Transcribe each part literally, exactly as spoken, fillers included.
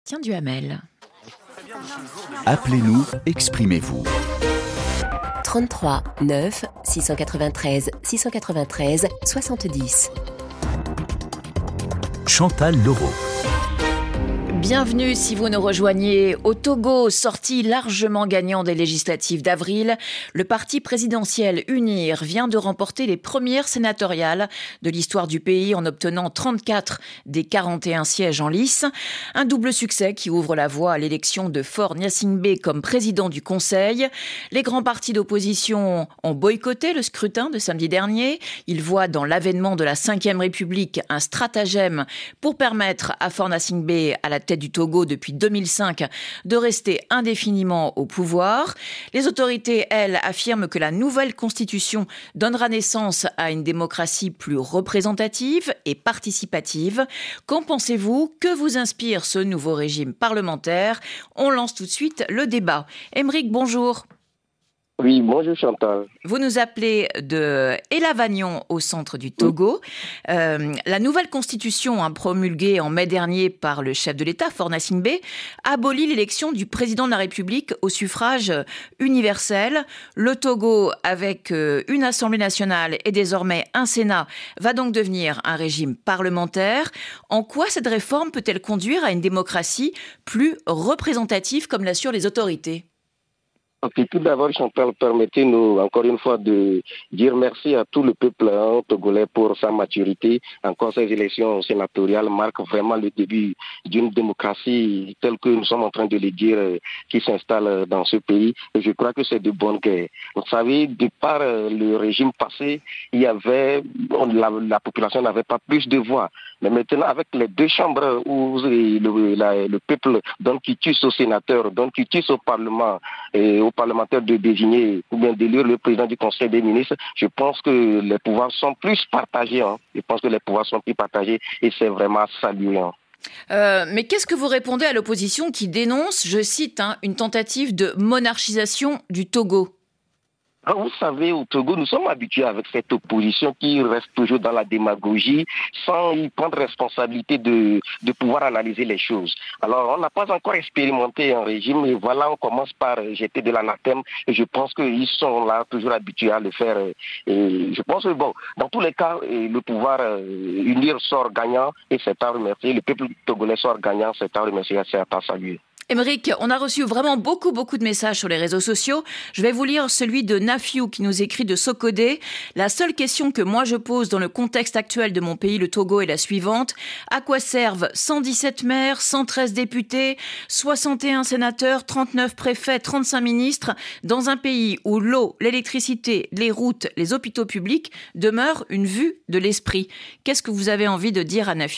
Tiens Duhamel. Appelez-nous, exprimez-vous. trente-trois neuf six cent quatre-vingt-treize six cent quatre-vingt-treize soixante-dix. Chantal Leroux. Bienvenue si vous nous rejoignez. Au Togo, sorti largement gagnant des législatives d'avril, le parti présidentiel UNIR vient de remporter les premières sénatoriales de l'histoire du pays en obtenant trente-quatre des quarante et un sièges en lice. Un double succès qui ouvre la voie à l'élection de Faure Gnassingbé comme président du Conseil. Les grands partis d'opposition ont boycotté le scrutin de samedi dernier. Ils voient dans l'avènement de la cinquième République un stratagème pour permettre à Faure Gnassingbé, à la tête du Togo depuis deux mille cinq, de rester indéfiniment au pouvoir. Les autorités, elles, affirment que la nouvelle constitution donnera naissance à une démocratie plus représentative et participative. Qu'en pensez-vous? Que vous inspire ce nouveau régime parlementaire? On lance tout de suite le débat. Aymeric, bonjour. Oui, bonjour Chantal. Vous nous appelez de Elavagnon au centre du Togo. Oui. Euh, la nouvelle constitution hein, promulguée en mai dernier par le chef de l'État, Faure Gnassingbé, abolit l'élection du président de la République au suffrage universel. Le Togo, avec euh, une Assemblée nationale et désormais un Sénat, va donc devenir un régime parlementaire. En quoi cette réforme peut-elle conduire à une démocratie plus représentative, comme l'assurent les autorités ? Ok, tout d'abord, Chantal, permettez-nous encore une fois de dire merci à tout le peuple hein, togolais pour sa maturité. Encore ces élections sénatoriales marquent vraiment le début d'une démocratie telle que nous sommes en train de le dire, euh, qui s'installe dans ce pays. Et je crois que c'est de bonne guerre. Vous savez, de par euh, le régime passé, il y avait, on, la, la population n'avait pas plus de voix. Mais maintenant, avec les deux chambres où le, la, le peuple donne quitus aux sénateurs, donne quitus au Parlement et aux parlementaires de désigner ou bien d'élire le président du Conseil des ministres, je pense que les pouvoirs sont plus partagés. Hein. Je pense que les pouvoirs sont plus partagés et c'est vraiment saluant. Euh, mais qu'est-ce que vous répondez à l'opposition qui dénonce, je cite, hein, une tentative de monarchisation du Togo ? Vous savez, au Togo, nous sommes habitués avec cette opposition qui reste toujours dans la démagogie, sans y prendre responsabilité de, de pouvoir analyser les choses. Alors, on n'a pas encore expérimenté un régime, et voilà, on commence par jeter de l'anathème, et je pense qu'ils sont là, toujours habitués à le faire. Et je pense que, bon, dans tous les cas, le pouvoir unir sort gagnant, et c'est à remercier. Le peuple togolais sort gagnant, c'est à remercier, c'est à saluer. Aymeric, on a reçu vraiment beaucoup, beaucoup de messages sur les réseaux sociaux. Je vais vous lire celui de Nafiou qui nous écrit de Sokodé. La seule question que moi je pose dans le contexte actuel de mon pays, le Togo, est la suivante. À quoi servent cent dix-sept maires, cent treize députés, soixante et un sénateurs, trente-neuf préfets, trente-cinq ministres, dans un pays où l'eau, l'électricité, les routes, les hôpitaux publics demeurent une vue de l'esprit? Qu'est-ce que vous avez envie de dire à Nafiou ?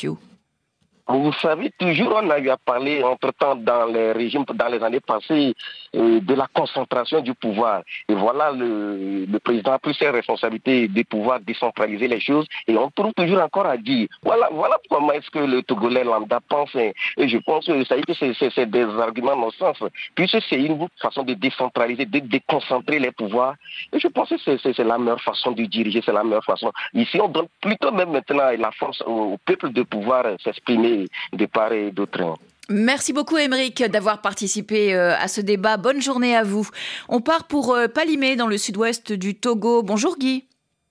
Vous savez, toujours on a eu à parler entre-temps dans les régimes, dans les années passées, euh, de la concentration du pouvoir. Et voilà, le, le président a pris ses responsabilités de pouvoir décentraliser les choses. Et on trouve toujours encore à dire, voilà, voilà comment est-ce que le Togolais lambda pense. Et je pense que ça y est, que c'est, c'est, c'est des arguments non-sens. Puisque c'est une façon de décentraliser, de déconcentrer les pouvoirs. Et je pense que c'est, c'est, c'est la meilleure façon de diriger, c'est la meilleure façon. Ici, on donne plutôt même maintenant la force au, au peuple de pouvoir s'exprimer de part et d'autre. Merci beaucoup Aymeric d'avoir participé à ce débat. Bonne journée à vous. On part pour Palimé dans le sud-ouest du Togo. Bonjour Guy.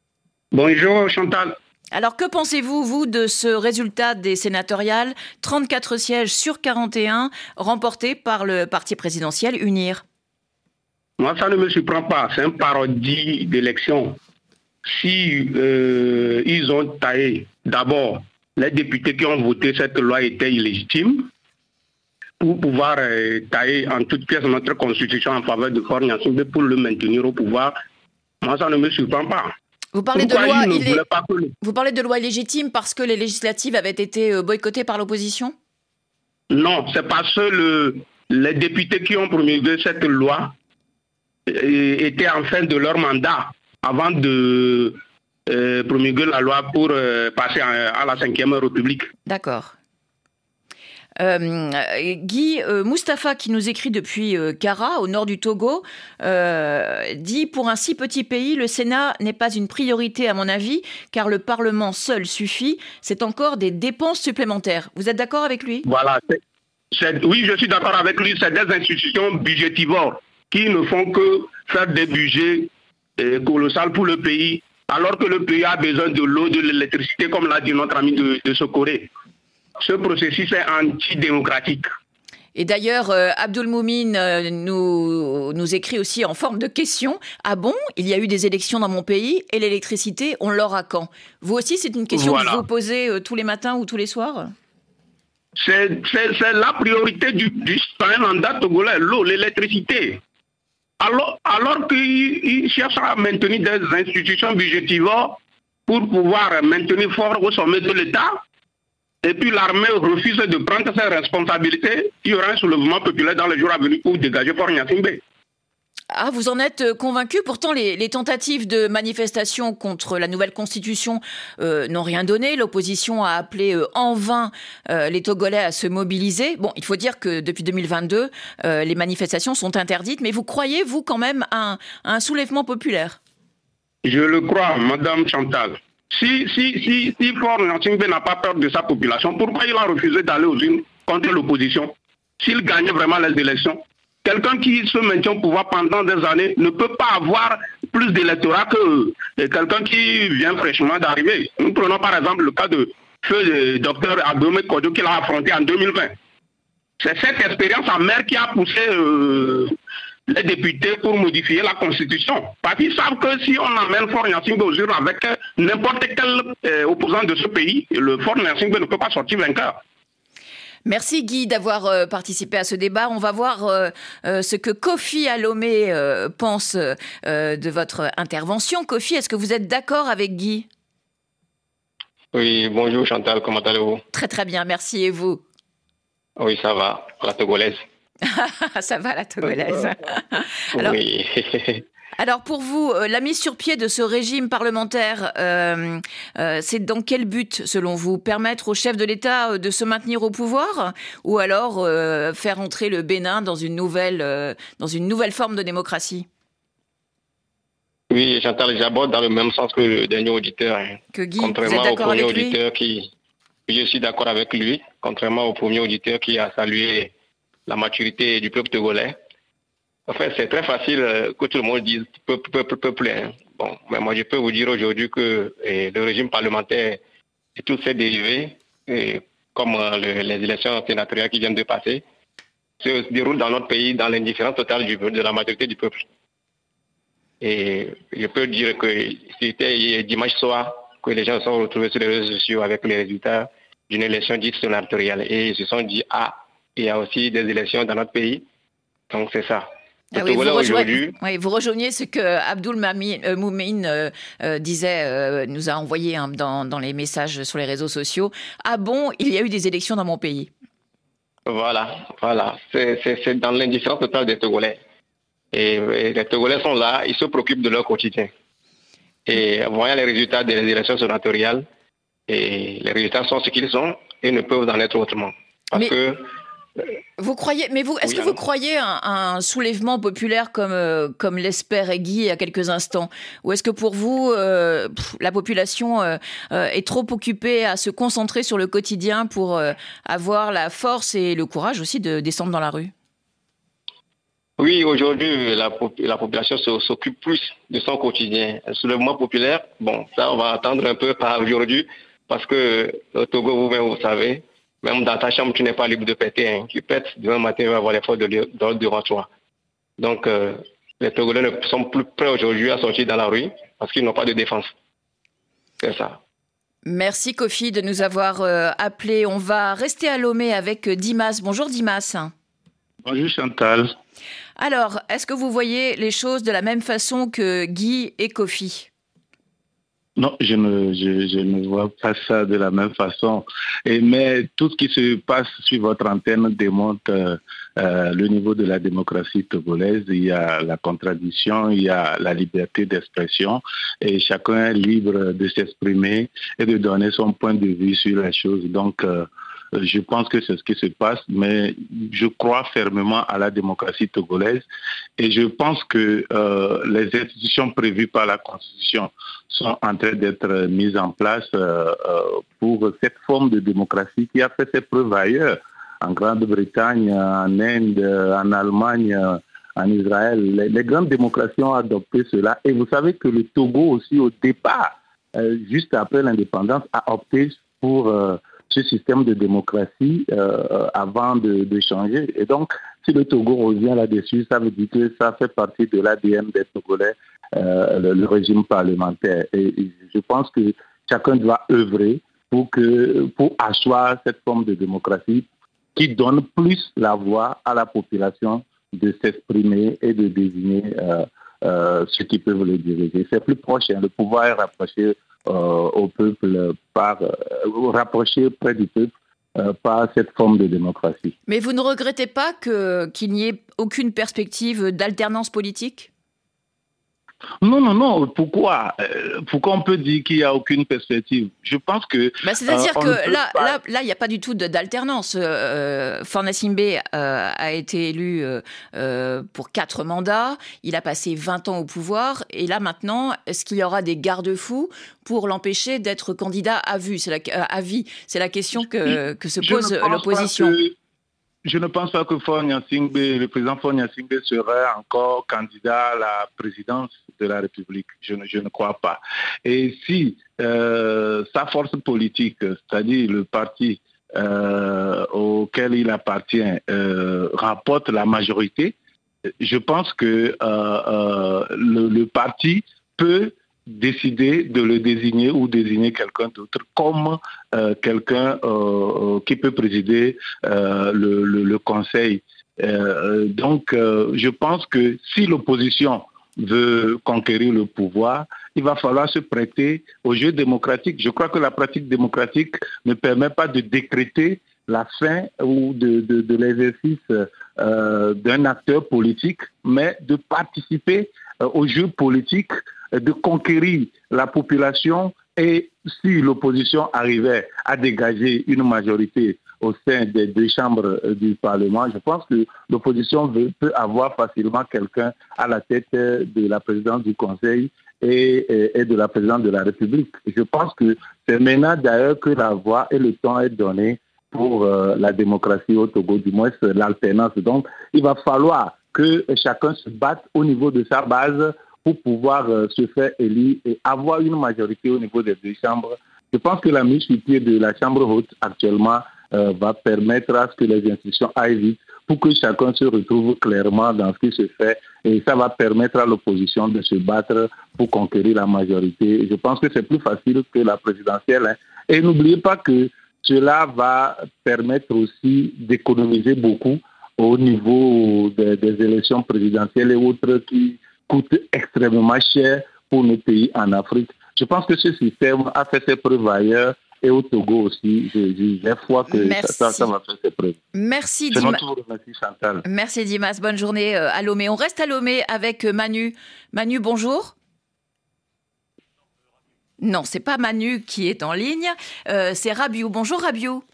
Bonjour Chantal. Alors que pensez-vous, vous, de ce résultat des sénatoriales, trente-quatre sièges sur quarante et un remportés par le parti présidentiel UNIR? Moi, ça ne me surprend pas. C'est un parodie d'élection. Si euh, ils ont taillé d'abord les députés qui ont voté cette loi étaient illégitimes pour pouvoir euh, tailler en toute pièce notre constitution en faveur de Faure Gnassingbé pour le maintenir au pouvoir. Moi, ça ne me surprend pas. Vous parlez, de loi, il illé... pas que... Vous parlez de loi illégitime parce que les législatives avaient été boycottées par l'opposition? Non, c'est parce que le, les députés qui ont promulgué cette loi euh, étaient en fin de leur mandat avant de... Euh, promulguer la loi pour euh, passer à, à la cinquième République. D'accord. Euh, Guy, euh, Mustapha, qui nous écrit depuis euh, Kara, au nord du Togo, euh, dit « Pour un si petit pays, le Sénat n'est pas une priorité à mon avis, car le Parlement seul suffit. C'est encore des dépenses supplémentaires. » Vous êtes d'accord avec lui ? Voilà, c'est, Oui, je suis d'accord avec lui, c'est des institutions budgétivores qui ne font que faire des budgets eh, colossaux pour le pays, alors que le pays a besoin de l'eau, de l'électricité, comme l'a dit notre ami de, de Sokoré. Ce processus est antidémocratique. Et d'ailleurs, euh, Abdoul Moumin euh, nous, nous écrit aussi en forme de question. Ah bon, il y a eu des élections dans mon pays et l'électricité, on l'aura quand? Vous aussi, c'est une question voilà. que vous posez euh, tous les matins ou tous les soirs? C'est la priorité du, du mandat togolais, l'eau, l'électricité. Alors, alors qu'ils cherchent à maintenir des institutions budgétivores pour pouvoir maintenir fort au sommet de l'État, et puis l'armée refuse de prendre ses responsabilités, il y aura un soulèvement populaire dans les jours à venir pour dégager Fort Gnassingbé. Ah, vous en êtes convaincu? Pourtant, les, les tentatives de manifestation contre la nouvelle constitution euh, n'ont rien donné. L'opposition a appelé euh, en vain euh, les Togolais à se mobiliser. Bon, il faut dire que depuis deux mille vingt-deux, euh, les manifestations sont interdites. Mais vous croyez, vous, quand même, à un, à un soulèvement populaire? Je le crois, Madame Chantal. Si, si, si, si Fort Gnassingbé n'a pas peur de sa population, pourquoi il a refusé d'aller aux urnes contre l'opposition? S'il gagnait vraiment les élections, quelqu'un qui se maintient au pouvoir pendant des années ne peut pas avoir plus d'électorat que quelqu'un qui vient fraîchement d'arriver. Nous prenons par exemple le cas de feu docteur Abdoumé Kodo qu'il a affronté en deux mille vingt. C'est cette expérience amère qui a poussé euh, les députés pour modifier la Constitution. Parce qu'ils savent que si on amène Fort Gnassingbé aux urnes avec n'importe quel euh, opposant de ce pays, le Fort Gnassingbé ne peut pas sortir vainqueur. Merci Guy d'avoir euh, participé à ce débat. On va voir euh, euh, ce que Kofi Alomé euh, pense euh, de votre intervention. Kofi, est-ce que vous êtes d'accord avec Guy? Oui, bonjour Chantal, comment allez-vous? Très très bien, merci. Et vous? Oui, ça va, la togolaise. Ça va, la togolaise. Alors, oui. Alors pour vous, la mise sur pied de ce régime parlementaire, euh, euh, c'est dans quel but selon vous? Permettre au chef de l'État de se maintenir au pouvoir ou alors euh, faire entrer le Bénin dans une nouvelle, euh, dans une nouvelle forme de démocratie? Oui, Chantal, j'aborde dans le même sens que le dernier auditeur. Hein. Que Guy, contrairement vous êtes d'accord au premier avec lui? auditeur qui, je suis d'accord avec lui, contrairement au premier auditeur qui a salué la maturité du peuple togolais. En fait, c'est très facile que tout le monde dise peuple, peuple, peuple. Hein. Bon, mais moi, je peux vous dire aujourd'hui que eh, le régime parlementaire et toutes ses dérivés, eh, comme euh, le, les élections sénatoriales qui viennent de passer, se déroulent dans notre pays dans l'indifférence totale du, de la majorité du peuple. Et je peux dire que c'était dimanche soir que les gens se sont retrouvés sur les réseaux sociaux avec les résultats d'une élection dite sénatoriale. Et ils se sont dit, ah, il y a aussi des élections dans notre pays. Donc, c'est ça. Ah oui, vous, rejoignez, oui, vous rejoignez ce que Abdoul Moumin euh, euh, disait, euh, nous a envoyé hein, dans, dans les messages sur les réseaux sociaux. Ah bon, il y a eu des élections dans mon pays. Voilà, voilà. C'est dans l'indifférence totale des Togolais. Et, et les Togolais sont là, ils se préoccupent de leur quotidien. Et voyant les résultats des élections sénatoriales, et les résultats sont ce qu'ils sont et ne peuvent en être autrement. Parce Mais... que Vous croyez, mais vous, est-ce oui, que vous croyez à un, un soulèvement populaire comme euh, comme l'espère Guy il y a quelques instants, ou est-ce que pour vous euh, pff, la population euh, euh, est trop occupée à se concentrer sur le quotidien pour euh, avoir la force et le courage aussi de descendre dans la rue? Oui, aujourd'hui la, la population s'occupe plus de son quotidien. Un soulèvement populaire, bon, ça on va attendre un peu par aujourd'hui, parce que au Togo, vous-même vous savez. Même dans ta chambre, tu n'es pas libre de péter. Hein. Tu pètes, demain matin, tu vas avoir les forces de l'ordre devant toi. Donc, euh, les Togolais ne sont plus prêts aujourd'hui à sortir dans la rue parce qu'ils n'ont pas de défense. C'est ça. Merci Kofi de nous avoir euh, appelés. On va rester à Lomé avec Dimas. Bonjour Dimas. Bonjour Chantal. Alors, est-ce que vous voyez les choses de la même façon que Guy et Kofi? Non, je ne, je, je ne vois pas ça de la même façon. Et, mais tout ce qui se passe sur votre antenne démontre euh, euh, le niveau de la démocratie togolaise. Il y a la contradiction, il y a la liberté d'expression et chacun est libre de s'exprimer et de donner son point de vue sur les choses. Donc, euh, je pense que c'est ce qui se passe, mais je crois fermement à la démocratie togolaise et je pense que euh, les institutions prévues par la Constitution sont en train d'être mises en place euh, euh, pour cette forme de démocratie qui a fait ses preuves ailleurs. en Grande-Bretagne, en Inde, en Allemagne, en Israël. Les, les grandes démocraties ont adopté cela. Et vous savez que le Togo aussi, au départ, euh, juste après l'indépendance, a opté pour euh, ce système de démocratie euh, avant de, de changer. Et donc, si le Togo revient là-dessus, ça veut dire que ça fait partie de l'A D N des Togolais, euh, le, le régime parlementaire. Et, et je pense que chacun doit œuvrer pour, que, pour asseoir cette forme de démocratie qui donne plus la voix à la population de s'exprimer et de désigner euh, euh, ceux qui peuvent le diriger. C'est plus proche, hein, le pouvoir est rapproché euh, au peuple, par, euh, rapproché près du peuple euh, par cette forme de démocratie. Mais vous ne regrettez pas que, qu'il n'y ait aucune perspective d'alternance politique ? Non, non, non. Pourquoi Pourquoi on peut dire qu'il n'y a aucune perspective ? Je pense que... Bah, c'est-à-dire euh, que là, pas... là, là, il n'y a pas du tout d'alternance. Euh, Forna Simbe euh, a été élu euh, pour quatre mandats. Il a passé vingt ans au pouvoir. Et là, maintenant, est-ce qu'il y aura des garde-fous pour l'empêcher d'être candidat à vue ? C'est la, à vie. C'est la question que, que se pose l'opposition. Je ne pense pas que Forna Simbe, le président Forna Simbe serait encore candidat à la présidence de la République. Je ne, je ne crois pas. Et si euh, sa force politique, c'est-à-dire le parti euh, auquel il appartient, euh, remporte la majorité, je pense que euh, euh, le, le parti peut décider de le désigner ou désigner quelqu'un d'autre comme euh, quelqu'un euh, qui peut présider euh, le, le, le conseil. Euh, donc, euh, je pense que si l'opposition veut conquérir le pouvoir, il va falloir se prêter au jeu démocratique. Je crois que la pratique démocratique ne permet pas de décréter la fin ou de, de, de l'exercice euh, d'un acteur politique, mais de participer euh, au jeu politique, de conquérir la population, et si l'opposition arrivait à dégager une majorité au sein des deux chambres du Parlement, je pense que l'opposition veut, peut avoir facilement quelqu'un à la tête de la présidence du Conseil et, et, et de la présidence de la République. Je pense que c'est maintenant d'ailleurs que la voie et le temps est donné pour euh, la démocratie au Togo, du moins l'alternance. Donc, il va falloir que chacun se batte au niveau de sa base pour pouvoir euh, se faire élire et avoir une majorité au niveau des deux chambres. Je pense que la mise sur pied de la Chambre haute actuellement euh, va permettre à ce que les institutions aillent vite pour que chacun se retrouve clairement dans ce qui se fait, et ça va permettre à l'opposition de se battre pour conquérir la majorité. Je pense que c'est plus facile que la présidentielle. Hein. Et n'oubliez pas que cela va permettre aussi d'économiser beaucoup au niveau des, des élections présidentielles et autres qui coûtent extrêmement cher pour nos pays en Afrique. Je pense que ce système a fait ses preuves ailleurs et au Togo aussi. J'ai foi que ça, ça va faire ses preuves. Merci C'est Dimas. Notre... Merci Chantal. Merci Dimas. Bonne journée à Lomé. On reste à Lomé avec Manu. Manu, bonjour. Non, c'est pas Manu qui est en ligne, euh, c'est Rabiou. Bonjour Rabiou.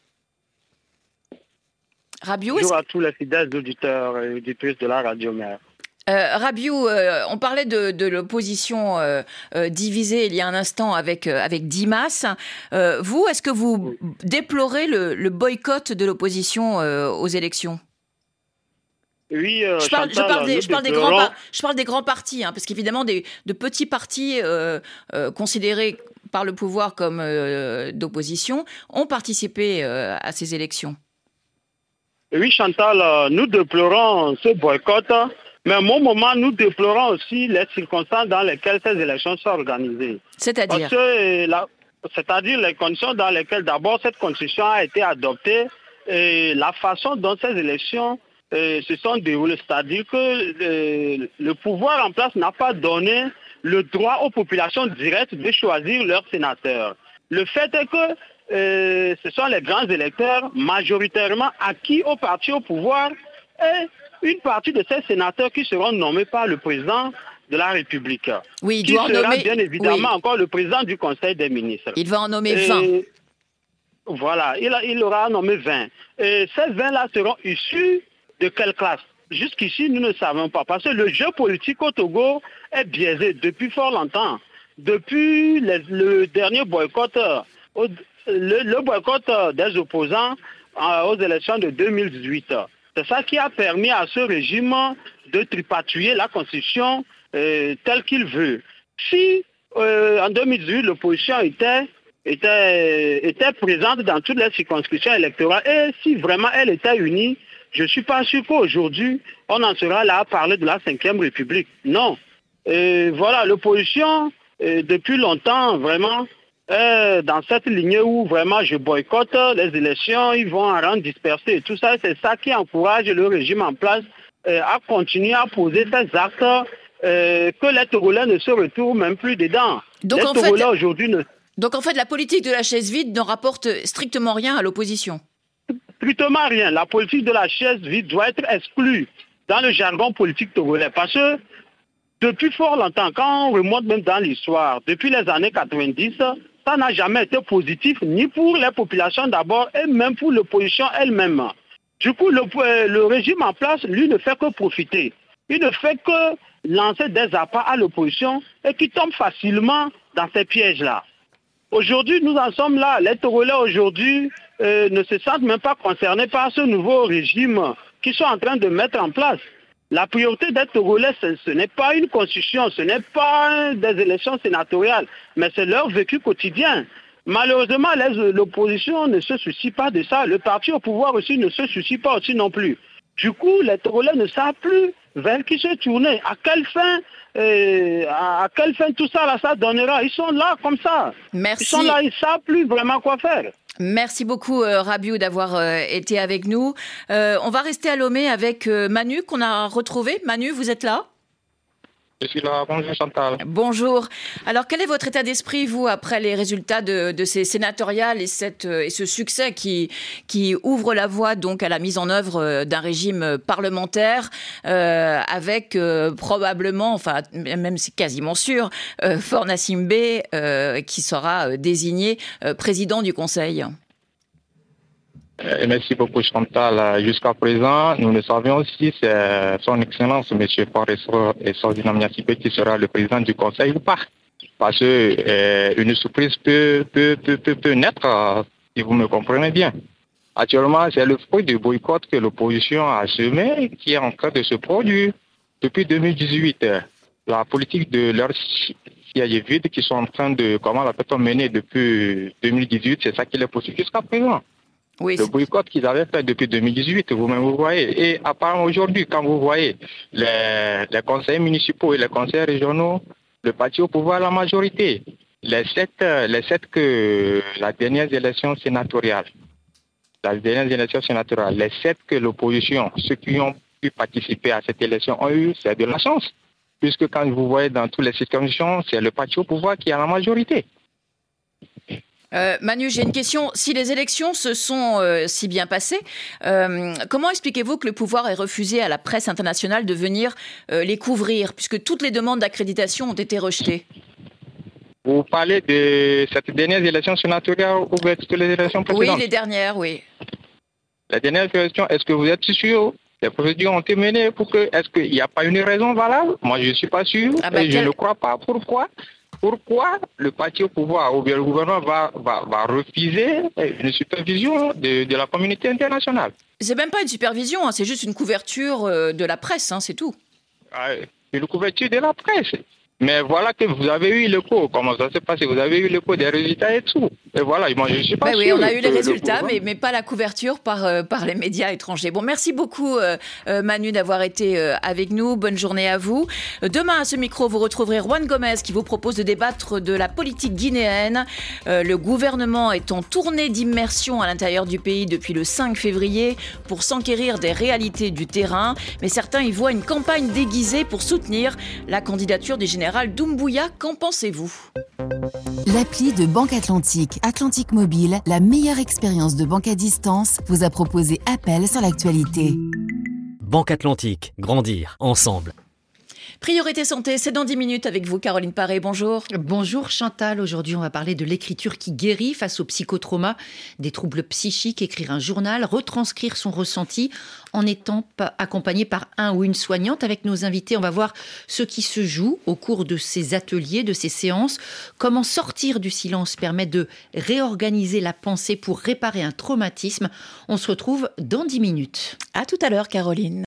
Rabiou, bonjour à tous les fidèles auditeurs et auditrices de la Radio Mère. Euh, Rabiou, euh, on parlait de, de l'opposition euh, euh, divisée il y a un instant avec, euh, avec Dimas. Euh, vous, est-ce que vous oui. déplorez le, le boycott de l'opposition euh, aux élections ? Oui, euh, je, parle, Chantal, je, parle des, je, parle des grands par, je parle des grands partis, hein, parce qu'évidemment, des, de petits partis euh, euh, considérés par le pouvoir comme euh, d'opposition ont participé euh, à ces élections. Oui, Chantal, nous déplorons ce boycott, mais à mon moment, nous déplorons aussi les circonstances dans lesquelles ces élections sont organisées. C'est-à-dire C'est-à-dire les conditions dans lesquelles d'abord cette constitution a été adoptée et la façon dont ces élections Euh, se sont déroulés, c'est-à-dire que euh, le pouvoir en place n'a pas donné le droit aux populations directes de choisir leurs sénateurs. Le fait est que euh, ce sont les grands électeurs majoritairement acquis au parti au pouvoir et une partie de ces sénateurs qui seront nommés par le président de la République. Oui, il qui doit sera nommer... bien évidemment oui. encore le président du Conseil des ministres. Il va en nommer vingt. Et... Voilà, il, a, il aura nommé vingt. Et ces vingt-là seront issus de quelle classe? Jusqu'ici, nous ne savons pas. Parce que le jeu politique au Togo est biaisé depuis fort longtemps. Depuis les, le dernier boycott, le, le boycott des opposants, aux élections de deux mille dix-huit. C'est ça qui a permis à ce régime de tripatouiller la Constitution euh, telle qu'il veut. Si euh, en deux mille dix-huit, l'opposition était, était, était présente dans toutes les circonscriptions électorales et si vraiment elle était unie, je ne suis pas sûr qu'aujourd'hui, on en sera là à parler de la cinquième République. Non. Et voilà, l'opposition, euh, depuis longtemps, vraiment, est dans cette lignée où vraiment je boycotte les élections, ils vont en rendre dispersés. Et tout ça, c'est ça qui encourage le régime en place euh, à continuer à poser ces actes euh, que les Togolais ne se retrouvent même plus dedans. Donc les en Togolais fait, aujourd'hui ne... Donc en fait, la politique de la chaise vide ne rapporte strictement rien à l'opposition. Strictement rien. La politique de la chaise vide doit être exclue dans le jargon politique togolais. Parce que depuis fort longtemps, quand on remonte même dans l'histoire, depuis les années quatre-vingt-dix, ça n'a jamais été positif, ni pour les populations d'abord, et même pour l'opposition elle-même. Du coup, le, le régime en place, lui, ne fait que profiter. Il ne fait que lancer des appâts à l'opposition et qui tombe facilement dans ces pièges-là. Aujourd'hui, nous en sommes là. Les Togolais aujourd'hui euh, ne se sentent même pas concernés par ce nouveau régime qu'ils sont en train de mettre en place. La priorité des Togolais, ce, ce n'est pas une constitution, ce n'est pas des élections sénatoriales, mais c'est leur vécu quotidien. Malheureusement, les, l'opposition ne se soucie pas de ça. Le parti au pouvoir aussi ne se soucie pas aussi non plus. Du coup, les Togolais ne savent plus vers qui se tourner. À quelle fin, euh, à quelle fin tout ça, là, ça donnera. Ils sont là comme ça. Merci. Ils sont là, ils ne savent plus vraiment quoi faire. Merci beaucoup euh, Rabiou d'avoir euh, été avec nous. Euh, on va rester à Lomé avec euh, Manu qu'on a retrouvé. Manu, vous êtes là ? Je suis là. Bonjour Chantal. Bonjour. Alors quel est votre état d'esprit, vous, après les résultats de, de ces sénatoriales et, cette, et ce succès qui, qui ouvre la voie donc à la mise en œuvre d'un régime parlementaire euh, avec euh, probablement, enfin même c'est quasiment sûr, euh, Faure Gnassingbé euh, qui sera désigné euh, président du Conseil. Merci beaucoup Chantal. Jusqu'à présent, nous le savions aussi, c'est son Excellence, M. Faure Gnassingbé, qui sera le président du Conseil ou pas. Parce que euh, une surprise peut, peut, peut, peut, peut naître, si vous me comprenez bien. Actuellement, c'est le fruit du boycott que l'opposition a semé qui est en train de se produire depuis deux mille dix-huit. La politique de leurs sièges vides qui sont en train de, comment l'appelle-t-on, mener depuis deux mille dix-huit, c'est ça qui les poursuit jusqu'à présent. Oui, le boycott qu'ils avaient fait depuis deux mille dix-huit, vous-même vous voyez. Et apparemment aujourd'hui, quand vous voyez les, les conseils municipaux et les conseils régionaux, le parti au pouvoir, la majorité, les sept, les sept que la dernière élection sénatoriale, la dernière élection sénatoriale, les sept que l'opposition, ceux qui ont pu participer à cette élection ont eu, c'est de la chance. Puisque quand vous voyez dans toutes les circonscriptions, c'est le parti au pouvoir qui a la majorité. Euh, Manu, j'ai une question. Si les élections se sont euh, si bien passées, euh, comment expliquez-vous que le pouvoir ait refusé à la presse internationale de venir euh, les couvrir, puisque toutes les demandes d'accréditation ont été rejetées ? Vous parlez de cette dernière élection sénatoriale ou de toutes les élections précédentes ? Oui, les dernières, oui. La dernière question, est-ce que vous êtes sûr ? Les procédures ont été menées pour que... Est-ce qu'il n'y a pas une raison valable ? Moi, je ne suis pas sûr ah bah et quel... je ne crois pas. Pourquoi ? Pourquoi le parti au pouvoir ou bien le gouvernement va, va, va refuser une supervision de, de la communauté internationale ? C'est même pas une supervision, hein, c'est juste une couverture de la presse, hein, c'est tout. Ah, une couverture de la presse. Mais voilà que vous avez eu l'écho. Comment ça s'est passé ? Vous avez eu l'écho des résultats et tout. Et voilà, moi je ne suis pas ben sûr. Oui, on a eu les résultats, mais, mais pas la couverture par, euh, par les médias étrangers. Bon, merci beaucoup euh, euh, Manu d'avoir été euh, avec nous. Bonne journée à vous. Demain à ce micro, vous retrouverez Juan Gomez qui vous propose de débattre de la politique guinéenne. Euh, le gouvernement est en tournée d'immersion à l'intérieur du pays depuis le cinq février pour s'enquérir des réalités du terrain. Mais certains y voient une campagne déguisée pour soutenir la candidature des généraux. Doumbouya, qu'en pensez-vous ? L'appli de Banque Atlantique, Atlantique Mobile, la meilleure expérience de banque à distance, vous a proposé Appel sur l'actualité. Banque Atlantique, grandir ensemble. Priorité santé, c'est dans dix minutes avec vous, Caroline Paré. Bonjour. Bonjour Chantal. Aujourd'hui, on va parler de l'écriture qui guérit face au psychotrauma, des troubles psychiques, écrire un journal, retranscrire son ressenti en étant accompagné par un ou une soignante. Avec nos invités, on va voir ce qui se joue au cours de ces ateliers, de ces séances. Comment sortir du silence permet de réorganiser la pensée pour réparer un traumatisme. On se retrouve dans dix minutes. À tout à l'heure, Caroline.